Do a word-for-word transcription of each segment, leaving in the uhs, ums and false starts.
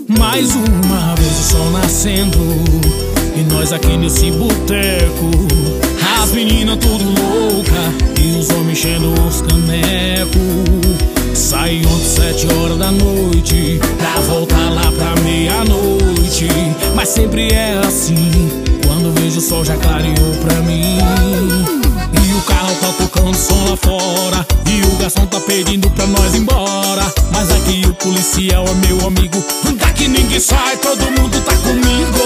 Mais uma vez o sol nascendo e nós aqui nesse boteco. As meninas tudo louca e os homens enchendo os canecos. Saí ontem sete horas da noite pra voltar lá pra meia-noite. Mas sempre é assim, quando vejo o sol já clareou pra mim. E o carro tá tocando som lá fora e o garçom tá pedindo pra nós ir embora. Mas aqui o policial é meu amigo, daqui ninguém sai, todo mundo tá comigo.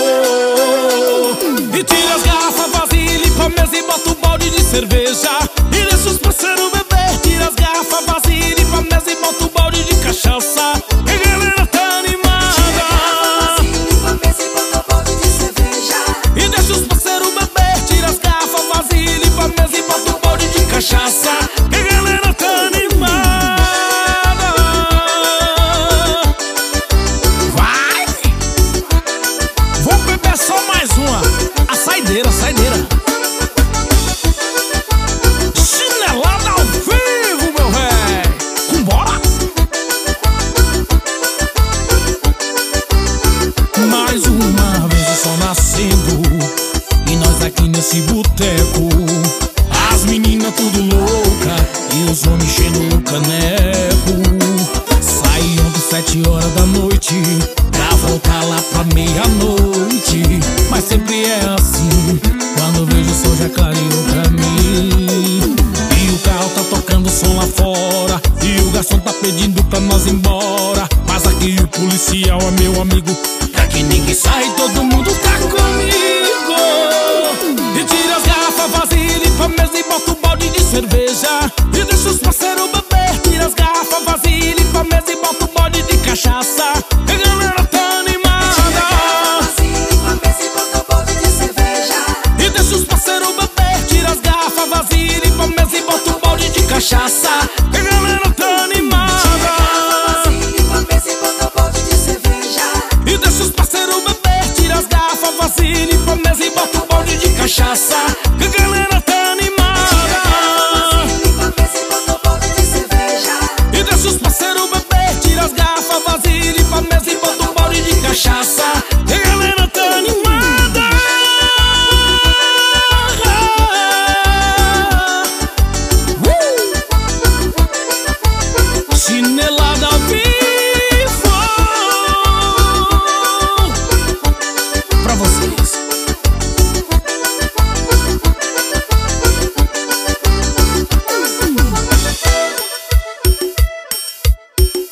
E tira as garrafas vazias, limpa a mesa e bota um balde de cerveja. E deixa os parceiros beber. Tira as garrafas vazias, limpa a mesa e bota um balde de cachaça. E a galera tá animada. Limpa a mesa e bota um balde de cerveja. E deixa os parceiros beber. Tira as garrafas vazias, limpa a mesa e bota um balde de cachaça. E a galera tá animada. Vai! Vou beber só mais uma. A saideira, a saideira. Chinelada ao vivo, meu véi. Vambora! Mais uma vez o sol nascendo e nós aqui nesse boteco. As meninas tudo louca e os homens enchendo o caneco. Saí ontem sete horas da noite pra voltar lá pra meia-noite. Mas sempre é assim, quando vejo o sol já clareou pra mim. E o carro tá tocando som lá fora e o garçom tá pedindo pra nós ir embora. Mas aqui o policial é meu amigo, daqui ninguém sai, todo mundo tá comigo. E tira as garrafas vazias, limpa a mesa e bota um balde de cerveja. E deixa os parceiros beber. Tira as garrafas vazias, limpa a mesa e bota um balde de cachaça. E a galera tá animada. Limpa a mesa e bota um balde de cerveja. E deixa os parceiros beber. Tira as garrafas vazias, limpa a mesa e bota um balde de cachaça. E a galera tá animada. Limpa a mesa e bota um balde de cerveja. E deixa os parceiros beber. Tira as garrafas vazias, limpa a mesa e bota um balde de cachaça. Que a galera tá animada. Limpa a mesa e bota um balde de cerveja. E deixa os parceiros beber. Tira as garrafas vazias, limpa a mesa e bota um balde de cachaça.